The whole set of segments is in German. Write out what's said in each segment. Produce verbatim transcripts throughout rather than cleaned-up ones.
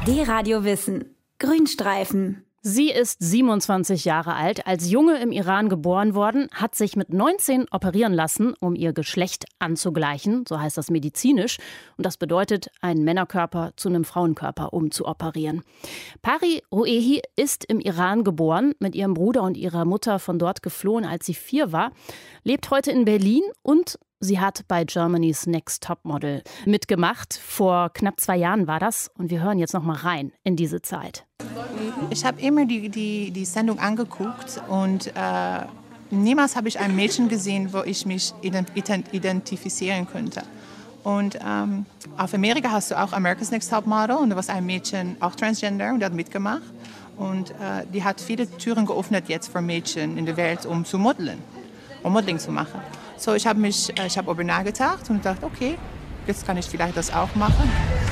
D-Radio Wissen. Grünstreifen. Sie ist siebenundzwanzig Jahre alt, als Junge im Iran geboren worden, hat sich mit neunzehn operieren lassen, um ihr Geschlecht anzugleichen, so heißt das medizinisch. Und das bedeutet, einen Männerkörper zu einem Frauenkörper umzuoperieren. Pari Rouehi ist im Iran geboren, mit ihrem Bruder und ihrer Mutter von dort geflohen, als sie vier war, lebt heute in Berlin und sie hat bei Germany's Next Topmodel mitgemacht. Vor knapp zwei Jahren war das. Und wir hören jetzt noch mal rein in diese Zeit. Ich habe immer die, die, die Sendung angeguckt und äh, niemals habe ich ein Mädchen gesehen, wo ich mich identifizieren könnte. Und ähm, auf Amerika hast du auch America's Next Topmodel und da war ein Mädchen, auch Transgender, und die hat mitgemacht. Und äh, die hat viele Türen geöffnet jetzt für Mädchen in der Welt, um zu modeln, um Modeling zu machen. So, ich habe mich, ich habe darüber nachgedacht und gedacht, okay, jetzt kann ich vielleicht das auch machen.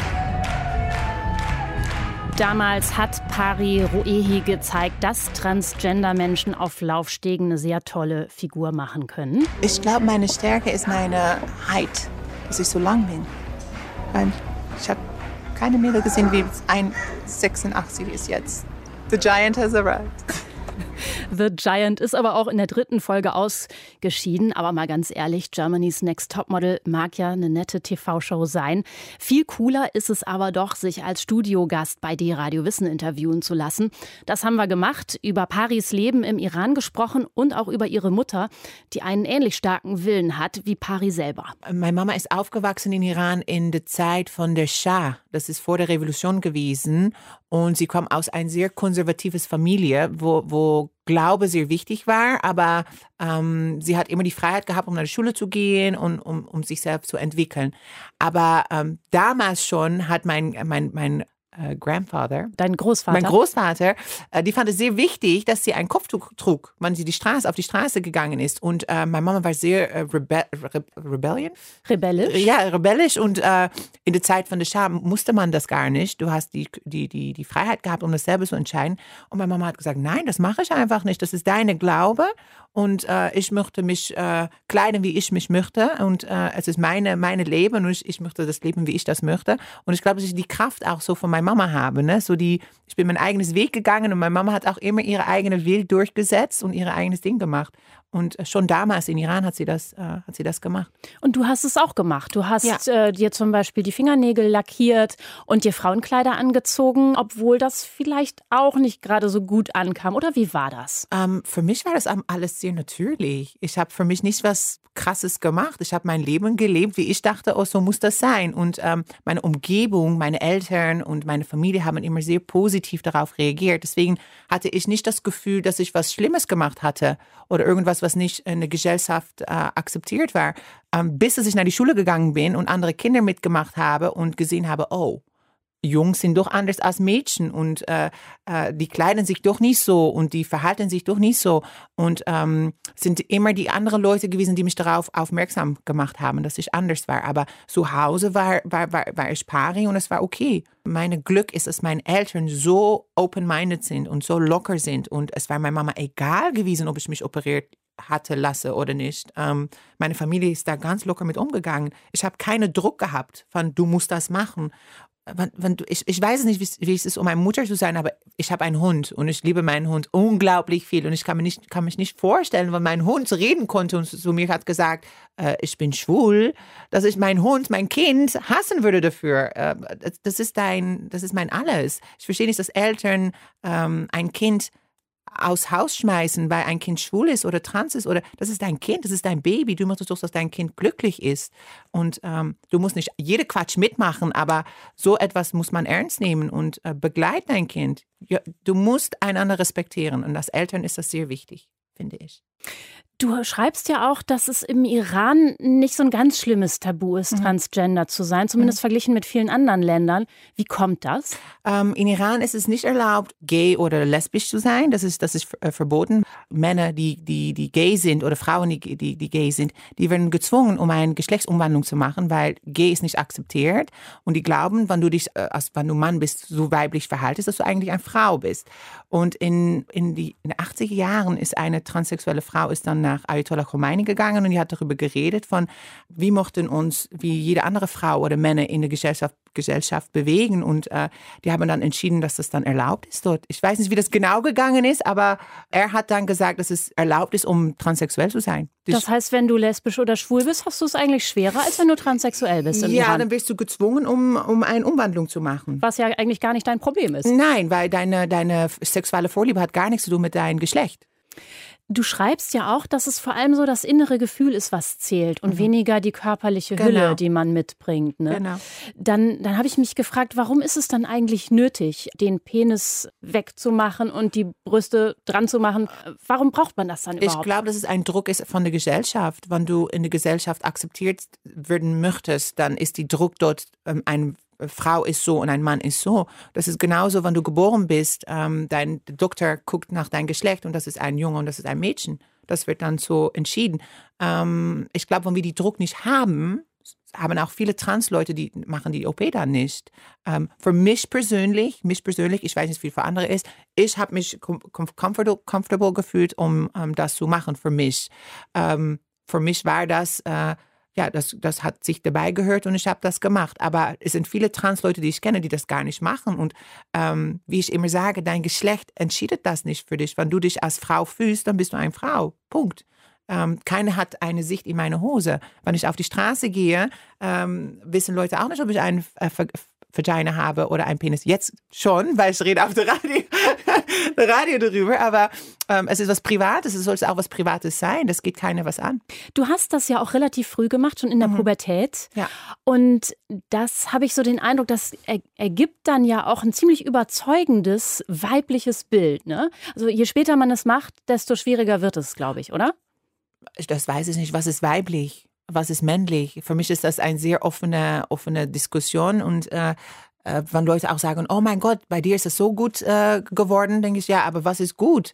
Damals hat Pari Rouehi gezeigt, dass Transgender-Menschen auf Laufstegen eine sehr tolle Figur machen können. Ich glaube, meine Stärke ist meine Height, dass ich so lang bin. Weil ich habe keine Mädel gesehen, wie eins Komma sechsundachtzig ist jetzt. The Giant has arrived. The Giant ist aber auch in der dritten Folge ausgeschieden. Aber mal ganz ehrlich, Germany's Next Topmodel mag ja eine nette T V-Show sein. Viel cooler ist es aber doch, sich als Studiogast bei D-Radio Wissen interviewen zu lassen. Das haben wir gemacht, über Paris Leben im Iran gesprochen und auch über ihre Mutter, die einen ähnlich starken Willen hat wie Pari selber. Meine Mama ist aufgewachsen in Iran in der Zeit von der Schah. Das ist vor der Revolution gewesen. Und sie kommt aus einer sehr konservativen Familie, wo, wo Glaube sehr wichtig war. Aber ähm, sie hat immer die Freiheit gehabt, um nach der Schule zu gehen und um, um sich selbst zu entwickeln. Aber ähm, damals schon hat mein, mein, mein Äh, Grandfather. Dein Großvater? Mein Großvater. Äh, die fand es sehr wichtig, dass sie ein Kopftuch trug, wenn sie die Straße, auf die Straße gegangen ist. Und äh, meine Mama war sehr äh, rebe Re Rebellion? Rebellisch? Ja, rebellisch. Und äh, in der Zeit von der Schah musste man das gar nicht. Du hast die, die, die, die Freiheit gehabt, um das selber zu entscheiden. Und meine Mama hat gesagt, nein, das mache ich einfach nicht. Das ist deine Glaube. Und äh, ich möchte mich äh, kleiden, wie ich mich möchte. Und äh, es ist meine, meine Leben und ich, ich möchte das leben, wie ich das möchte. Und ich glaube, dass ich die Kraft auch so von meiner Mama habe. Ne? So die, ich bin mein eigenes Weg gegangen und meine Mama hat auch immer ihre eigene Will durchgesetzt und ihr eigenes Ding gemacht. Und schon damals in Iran hat sie das, äh, hat sie das gemacht. Und du hast es auch gemacht. Du hast ja. äh, dir zum Beispiel die Fingernägel lackiert und dir Frauenkleider angezogen, obwohl das vielleicht auch nicht gerade so gut ankam. Oder wie war das? Ähm, für mich war das alles sehr natürlich. Ich habe für mich nicht was Krasses gemacht. Ich habe mein Leben gelebt, wie ich dachte, oh, so muss das sein. Und ähm, meine Umgebung, meine Eltern und meine Familie haben immer sehr positiv darauf reagiert. Deswegen hatte ich nicht das Gefühl, dass ich was Schlimmes gemacht hatte oder irgendwas, was nicht in der Gesellschaft äh, akzeptiert war, ähm, bis dass ich nach die Schule gegangen bin und andere Kinder mitgemacht habe und gesehen habe, oh, Jungs sind doch anders als Mädchen und äh, äh, die kleiden sich doch nicht so und die verhalten sich doch nicht so und ähm, sind immer die anderen Leute gewesen, die mich darauf aufmerksam gemacht haben, dass ich anders war. Aber zu Hause war, war, war, war ich Pari und es war okay. Mein Glück ist, dass meine Eltern so open-minded sind und so locker sind und es war meiner Mama egal gewesen, ob ich mich operiert hatte, lasse oder nicht. Ähm, meine Familie ist da ganz locker mit umgegangen. Ich habe keinen Druck gehabt von, du musst das machen. Wenn, wenn du, ich, ich weiß nicht, wie es ist, um eine Mutter zu sein, aber ich habe einen Hund und ich liebe meinen Hund unglaublich viel und ich kann, mir nicht, kann mich nicht vorstellen, wenn mein Hund reden konnte und zu mir hat gesagt, äh, ich bin schwul, dass ich meinen Hund, mein Kind hassen würde dafür. Äh, das, das, ist dein, das ist mein Alles. Ich verstehe nicht, dass Eltern ähm, ein Kind aus Haus schmeißen, weil ein Kind schwul ist oder trans ist oder das ist dein Kind, das ist dein Baby. Du möchtest doch, dass dein Kind glücklich ist und ähm, du musst nicht jede Quatsch mitmachen, aber so etwas muss man ernst nehmen und äh, begleiten dein Kind. Ja, du musst einander respektieren und als Eltern ist das sehr wichtig, finde ich. Du schreibst ja auch, dass es im Iran nicht so ein ganz schlimmes Tabu ist, mhm. Transgender zu sein, zumindest mhm. verglichen mit vielen anderen Ländern. Wie kommt das? Ähm, in Iran ist es nicht erlaubt, gay oder lesbisch zu sein. Das ist, das ist äh, verboten. Männer, die, die, die gay sind oder Frauen, die, die, die gay sind, die werden gezwungen, um eine Geschlechtsumwandlung zu machen, weil gay ist nicht akzeptiert. Und die glauben, wenn du dich, äh, als wenn du Mann bist, so weiblich verhaltest, dass du eigentlich eine Frau bist. Und in, in, die, in den achtziger Jahren ist eine transsexuelle Frau ist dann nach Ayatollah Khomeini gegangen und die hat darüber geredet von, wie mochten uns, wie jede andere Frau oder Männer in der Gesellschaft, Gesellschaft bewegen und äh, die haben dann entschieden, dass das dann erlaubt ist dort. Ich weiß nicht, wie das genau gegangen ist, aber er hat dann gesagt, dass es erlaubt ist, um transsexuell zu sein. Das heißt, wenn du lesbisch oder schwul bist, hast du es eigentlich schwerer, als wenn du transsexuell bist im Ja, Iran. dann bist du gezwungen, um, um eine Umwandlung zu machen. Was ja eigentlich gar nicht dein Problem ist. Nein, weil deine, deine sexuelle Vorliebe hat gar nichts zu tun mit deinem Geschlecht. Du schreibst ja auch, dass es vor allem so das innere Gefühl ist, was zählt und mhm. weniger die körperliche Hülle, genau. die man mitbringt. Ne? Genau. Dann, dann habe ich mich gefragt, warum ist es dann eigentlich nötig, den Penis wegzumachen und die Brüste dran zu machen? Warum braucht man das dann überhaupt? Ich glaube, dass es ein Druck ist von der Gesellschaft. Wenn du in der Gesellschaft akzeptiert werden möchtest, dann ist die Druck dort, ähm, ein Frau ist so und ein Mann ist so. Das ist genauso, wenn du geboren bist, ähm, dein Doktor guckt nach deinem Geschlecht und das ist ein Junge und das ist ein Mädchen. Das wird dann so entschieden. Ähm, ich glaube, wenn wir die Druck nicht haben, haben auch viele Trans-Leute, die machen die O P dann nicht. Ähm, für mich persönlich, mich persönlich, ich weiß nicht, wie es für andere ist, ich habe mich com- comfortable, comfortable gefühlt, um ähm, das zu machen für mich. Ähm, für mich war das... Äh, Ja, das, das hat sich dabei gehört und ich habe das gemacht. Aber es sind viele Trans-Leute, die ich kenne, die das gar nicht machen. Und ähm, wie ich immer sage, dein Geschlecht entscheidet das nicht für dich. Wenn du dich als Frau fühlst, dann bist du eine Frau. Punkt. Ähm, keiner hat eine Sicht in meine Hose. Wenn ich auf die Straße gehe, ähm, wissen Leute auch nicht, ob ich einen äh, Vagina habe oder einen Penis. Jetzt schon, weil ich rede auf der Radio, der Radio darüber. Aber ähm, es ist was Privates, es soll auch was Privates sein. Das geht keiner was an. Du hast das ja auch relativ früh gemacht, schon in der mhm. Pubertät. Ja. Und das habe ich so den Eindruck, das er, ergibt dann ja auch ein ziemlich überzeugendes weibliches Bild. Ne? Also je später man es macht, desto schwieriger wird es, glaube ich, oder? Das weiß ich nicht. Was ist weiblich? Was ist männlich? Für mich ist das eine sehr offene, offene Diskussion und äh, äh, wenn Leute auch sagen, oh mein Gott, bei dir ist es so gut äh, geworden, denke ich, ja, aber was ist gut?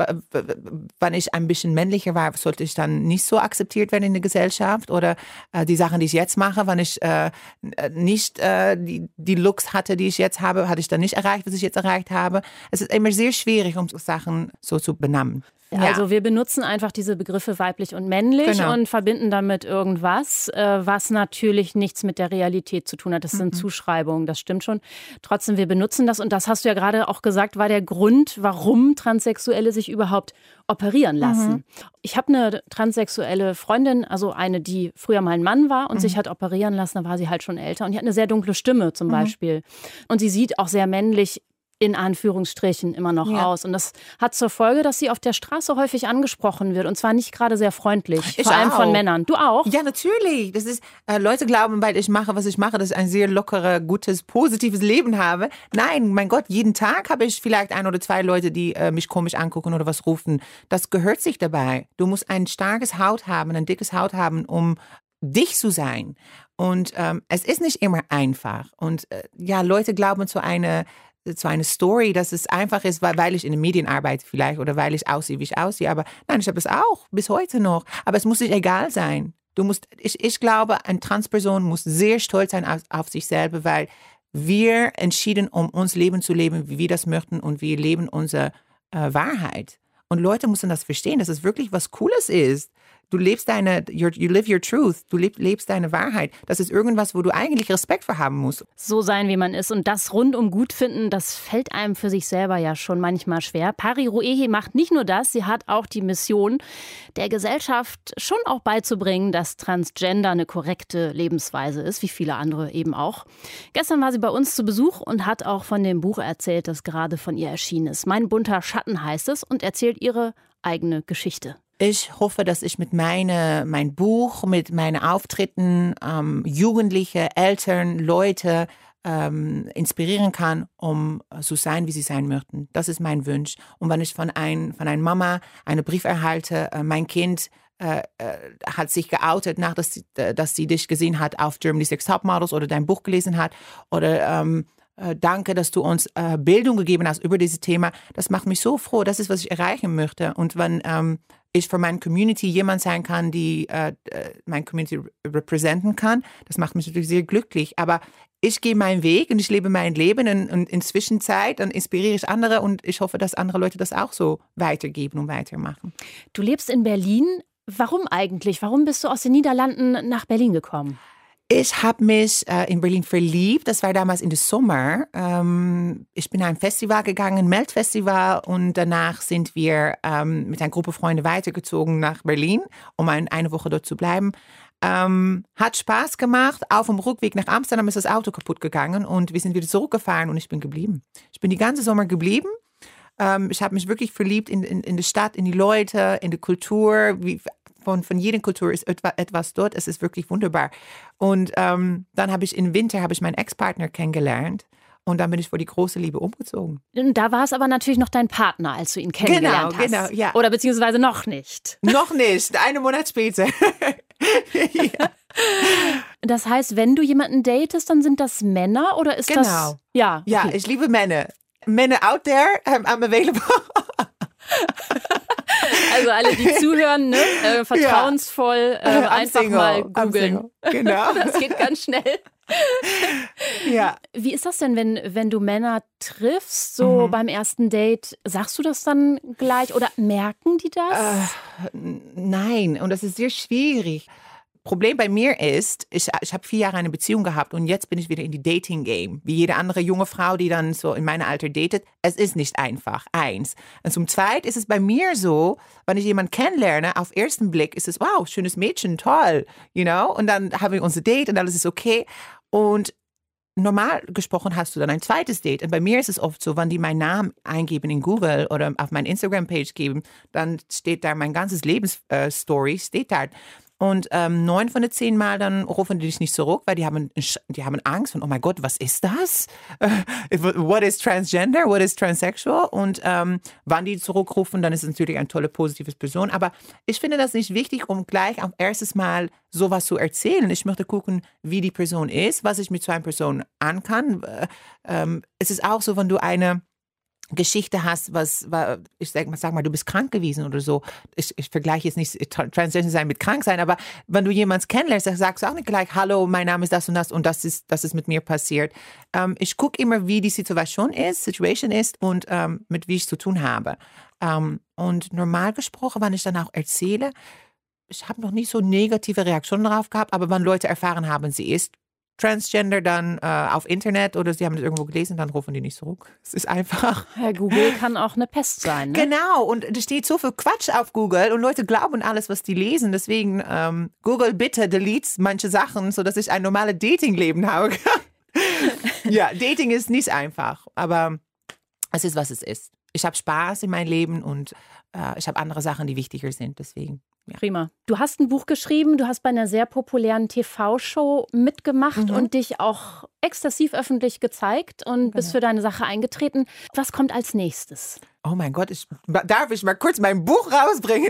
Wenn ich ein bisschen männlicher war, sollte ich dann nicht so akzeptiert werden in der Gesellschaft oder äh, die Sachen, die ich jetzt mache, wenn ich äh, nicht äh, die, die Looks hatte, die ich jetzt habe, hatte ich dann nicht erreicht, was ich jetzt erreicht habe. Es ist immer sehr schwierig, um Sachen so zu benennen. Also ja. wir benutzen einfach diese Begriffe weiblich und männlich genau. und verbinden damit irgendwas, äh, was natürlich nichts mit der Realität zu tun hat. Das sind mhm. Zuschreibungen, das stimmt schon. Trotzdem, wir benutzen das und das hast du ja gerade auch gesagt, war der Grund, warum Transsexuelle sich überhaupt operieren lassen. Mhm. Ich habe eine transsexuelle Freundin, also eine, die früher mal ein Mann war und mhm. sich hat operieren lassen, da war sie halt schon älter und die hat eine sehr dunkle Stimme zum mhm. Beispiel. Und sie sieht auch sehr männlich in Anführungsstrichen immer noch ja. aus. Und das hat zur Folge, dass sie auf der Straße häufig angesprochen wird. Und zwar nicht gerade sehr freundlich. Ich vor allem auch. von Männern. Du auch? Ja, natürlich. Das ist, äh, Leute glauben, weil ich mache, was ich mache, dass ich ein sehr lockeres, gutes, positives Leben habe. Nein, mein Gott, jeden Tag habe ich vielleicht ein oder zwei Leute, die äh, mich komisch angucken oder was rufen. Das gehört sich dabei. Du musst ein starkes Haut haben, ein dickes Haut haben, um dich zu sein. Und ähm, es ist nicht immer einfach. Und äh, ja, Leute glauben zu einer zu einer Story, dass es einfach ist, weil, weil ich in den Medien arbeite vielleicht oder weil ich aussehe, wie ich aussehe. Aber nein, ich habe es auch, bis heute noch. Aber es muss nicht egal sein. Du musst, ich, ich glaube, eine Transperson muss sehr stolz sein auf, auf sich selber, weil wir entschieden, um uns Leben zu leben, wie wir das möchten und wir leben unsere äh, Wahrheit. Und Leute müssen das verstehen, dass es wirklich was Cooles ist. Du lebst deine, your, you live your truth, du leb, lebst deine Wahrheit. Das ist irgendwas, wo du eigentlich Respekt für haben musst. So sein, wie man ist und das rundum gut finden, das fällt einem für sich selber ja schon manchmal schwer. Pari Ruehi macht nicht nur das, sie hat auch die Mission, der Gesellschaft schon auch beizubringen, dass Transgender eine korrekte Lebensweise ist, wie viele andere eben auch. Gestern war sie bei uns zu Besuch und hat auch von dem Buch erzählt, das gerade von ihr erschienen ist. Mein bunter Schatten heißt es und erzählt ihre eigene Geschichte. Ich hoffe, dass ich mit meine, mein Buch, mit meinen Auftritten ähm, Jugendliche, Eltern, Leute ähm, inspirieren kann, um zu sein, wie sie sein möchten. Das ist mein Wunsch. Und wenn ich von, ein, von einer Mama einen Brief erhalte, äh, mein Kind äh, äh, hat sich geoutet, nach dass, äh, dass sie dich gesehen hat auf Germany's Next Topmodels oder dein Buch gelesen hat oder ähm, äh, danke, dass du uns äh, Bildung gegeben hast über dieses Thema. Das macht mich so froh. Das ist, was ich erreichen möchte. Und wenn ähm, ich für meine Community jemand sein kann, die äh, meine Community repräsentieren kann, das macht mich natürlich sehr glücklich. Aber ich gehe meinen Weg und ich lebe mein Leben und, und in Zwischenzeit dann inspiriere ich andere und ich hoffe, dass andere Leute das auch so weitergeben und weitermachen. Du lebst in Berlin. Warum eigentlich? Warum bist du aus den Niederlanden nach Berlin gekommen? Ich habe mich äh, in Berlin verliebt. Das war damals in den Sommer. Ähm, ich bin an ein Festival gegangen, Melt-Festival. Und danach sind wir ähm, mit einer Gruppe Freunde weitergezogen nach Berlin, um ein, eine Woche dort zu bleiben. Ähm, hat Spaß gemacht. Auf dem Rückweg nach Amsterdam ist das Auto kaputt gegangen. Und wir sind wieder zurückgefahren und ich bin geblieben. Ich bin die ganze Sommer geblieben. Ähm, ich habe mich wirklich verliebt in, in, in die Stadt, in die Leute, in die Kultur. Wie, Von, von jeder Kultur ist etwa, etwas dort. Es ist wirklich wunderbar. Und ähm, dann habe ich im Winter habe ich meinen Ex-Partner kennengelernt. Und dann bin ich vor die große Liebe umgezogen. Da war es aber natürlich noch dein Partner, als du ihn kennengelernt genau, hast. Genau, ja. Oder beziehungsweise noch nicht. Noch nicht, einen Monat später. Ja. Das heißt, wenn du jemanden datest, dann sind das Männer oder ist genau. das... Genau. Ja, okay. Ja, ich liebe Männer. Männer out there, I'm, I'm available. Also alle, die zuhören, ne? äh, vertrauensvoll, äh, einfach single, mal googeln. Genau. Das geht ganz schnell. Ja. Wie ist das denn, wenn, wenn du Männer triffst, so mhm. beim ersten Date? Sagst du das dann gleich oder merken die das? Äh, nein, und das ist sehr schwierig. Problem bei mir ist, ich, ich habe vier Jahre eine Beziehung gehabt und jetzt bin ich wieder in die Dating-Game. Wie jede andere junge Frau, die dann so in meinem Alter datet. Es ist nicht einfach, eins. Und zum Zweiten ist es bei mir so, wenn ich jemanden kennenlerne, auf ersten Blick ist es, wow, schönes Mädchen, toll, you know. Und dann haben wir unser Date und alles ist okay. Und normal gesprochen hast du dann ein zweites Date. Und bei mir ist es oft so, wenn die meinen Namen eingeben in Google oder auf meine Instagram-Page geben, dann steht da mein ganzes Lebensstory, äh, steht da. Und ähm, neun von den zehn Mal dann rufen die dich nicht zurück, weil die haben, die haben Angst von, oh mein Gott, was ist das? What is transgender? What is transsexual? Und ähm, wann die zurückrufen, dann ist es natürlich eine tolle, positive Person. Aber ich finde das nicht wichtig, um gleich auf erstes Mal sowas zu erzählen. Ich möchte gucken, wie die Person ist, was ich mit so einer Person an kann. Ähm, es ist auch so, wenn du eine Geschichte hast, was, ich sag mal, sag mal, du bist krank gewesen oder so. Ich, ich vergleiche jetzt nicht Transgender sein mit krank sein, aber wenn du jemanden kennenlernst, dann sagst du auch nicht gleich, hallo, mein Name ist das und das und das ist, das ist mit mir passiert. Ähm, ich gucke immer, wie die Situation ist, Situation ist und ähm, mit wie ich zu tun habe. Ähm, und normal gesprochen, wenn ich dann auch erzähle, ich habe noch nicht so negative Reaktionen darauf gehabt, aber wenn Leute erfahren haben, sie ist Transgender dann äh, auf Internet oder sie haben das irgendwo gelesen, dann rufen die nicht zurück. Es ist einfach. Herr Google kann auch eine Pest sein. Ne? Genau, und es steht so viel Quatsch auf Google und Leute glauben alles, was die lesen. Deswegen, ähm, Google, bitte delete manche Sachen, sodass ich ein normales Dating-Leben habe. Ja, Dating ist nicht einfach, aber es ist, was es ist. Ich habe Spaß in meinem Leben und äh, ich habe andere Sachen, die wichtiger sind, deswegen. Ja. Prima. Du hast ein Buch geschrieben, du hast bei einer sehr populären T V-Show mitgemacht mhm. und dich auch exzessiv öffentlich gezeigt und bist für deine Sache eingetreten. Was kommt als nächstes? Oh mein Gott, ich, darf ich mal kurz mein Buch rausbringen?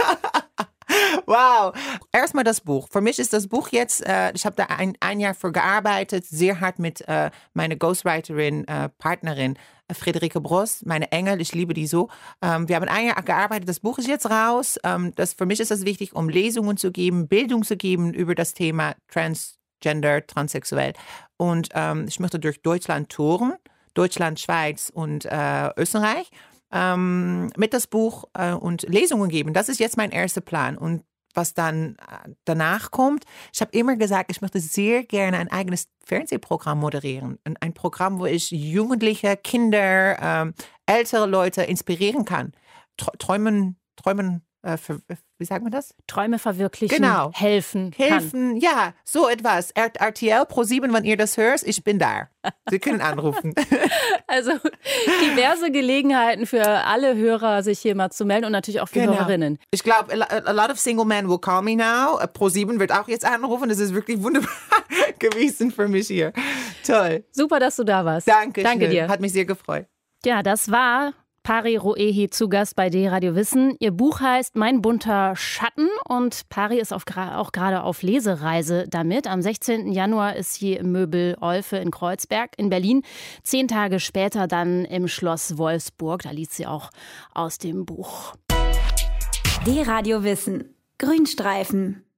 Wow. Erstmal das Buch. Für mich ist das Buch jetzt, äh, ich habe da ein, ein Jahr für gearbeitet, sehr hart mit äh, meiner Ghostwriterin, äh, Partnerin, äh, Friederike Bross, meine Engel, ich liebe die so. Ähm, wir haben ein Jahr gearbeitet, das Buch ist jetzt raus. Ähm, das, für mich ist das wichtig, um Lesungen zu geben, Bildung zu geben über das Thema Transgender, transsexuell. Und ähm, ich möchte durch Deutschland touren, Deutschland, Schweiz und äh, Österreich. Ähm, mit das Buch äh, und Lesungen geben. Das ist jetzt mein erster Plan. Und was dann äh, danach kommt, ich habe immer gesagt, ich möchte sehr gerne ein eigenes Fernsehprogramm moderieren. Ein, ein Programm, wo ich Jugendliche, Kinder, ähm, ältere Leute inspirieren kann. Träumen, träumen, äh, für, wie sagt man das? Träume verwirklichen, genau. helfen Helfen, kann. Ja, so etwas. R T L, ProSieben, wenn ihr das hört, ich bin da. Sie können anrufen. Also diverse Gelegenheiten für alle Hörer, sich hier mal zu melden und natürlich auch für genau. Hörerinnen. Ich glaube, a lot of single men will call me now. ProSieben wird auch jetzt anrufen. Das ist wirklich wunderbar gewesen für mich hier. Toll. Super, dass du da warst. Danke, Danke schön. dir. Hat mich sehr gefreut. Ja, das war Pari Roehi zu Gast bei D-Radio Wissen. Ihr Buch heißt Mein bunter Schatten und Pari ist auf, auch gerade auf Lesereise damit. Am sechzehnten Januar ist sie im Möbel Olfe in Kreuzberg in Berlin. Zehn Tage später dann im Schloss Wolfsburg. Da liest sie auch aus dem Buch. D-Radio Wissen. Grünstreifen.